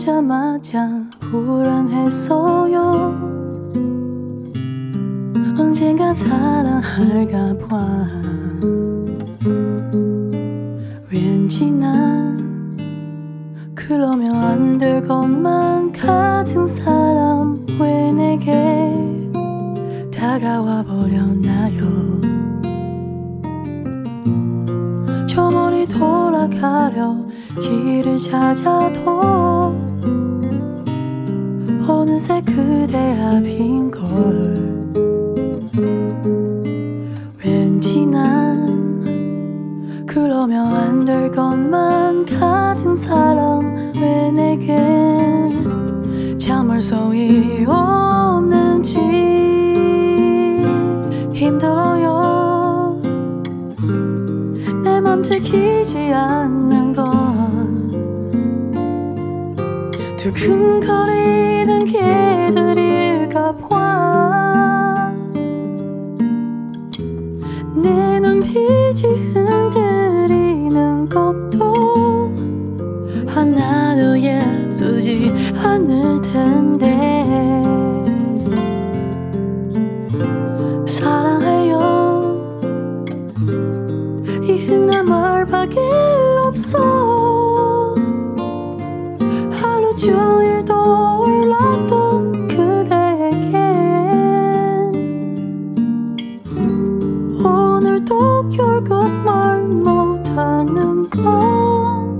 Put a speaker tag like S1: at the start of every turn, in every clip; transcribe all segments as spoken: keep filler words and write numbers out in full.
S1: 보자마자 불안했어요. 언젠가 사랑할까 봐. 왠지 난 그러면 안 될 것만 같은 사람 왜 내게 다가와 버렸나요? 저 멀리 돌아가려 길을 찾아도 어느새 그대 앞인걸. 왠지 난 그러면 안 될 것만 같은 사람 왜 내게 참을성이 없는지 힘들어요. 내 맘 들키지 않는 건 두근거리는 개들일까 봐. 내 눈빛이 흔들리는 것도 하나도 예쁘지 않을 텐데. 사랑해요 이 흔한 말밖에 없어. 하루 종일 떠올랐던 그대에겐 오늘도 결국 말 못하는 건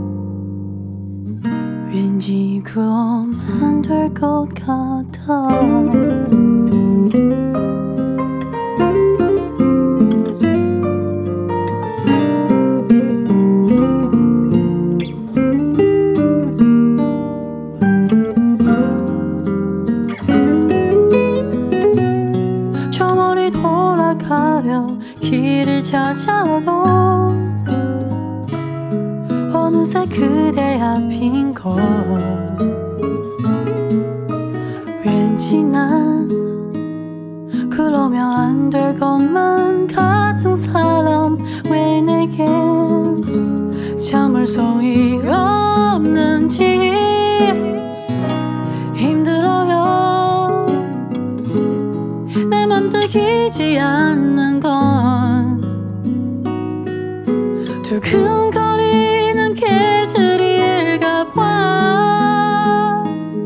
S1: 왠지 그럼 안 될 것 같아. 가려 길을 찾아도 어느새 그대 앞인걸. 왠지 난 그러면 안 될 것만 같은 사람 왜 내겐 참을성이 없는지 힘들어요. 내 맘 들키지 않는 건 두근거리는 개들일까 봐.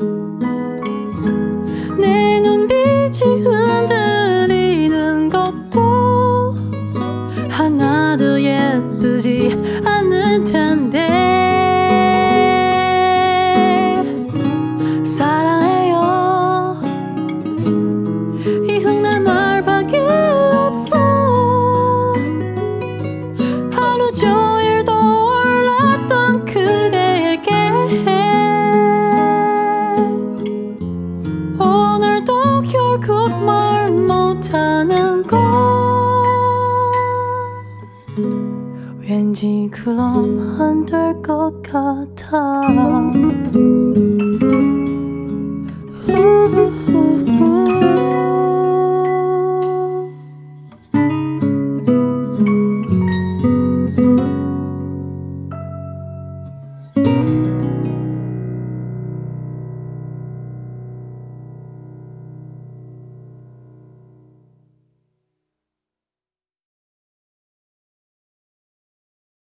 S1: 내 눈빛이 흔들리는 것도 하나도 예쁘지 않을 텐데. 사랑해요 이 흔한 말밖에 없어. 하루 종일 떠올랐던 그대에게 오늘도 결국 말 못하는 건 왠지 그럼 안 될 것 같아.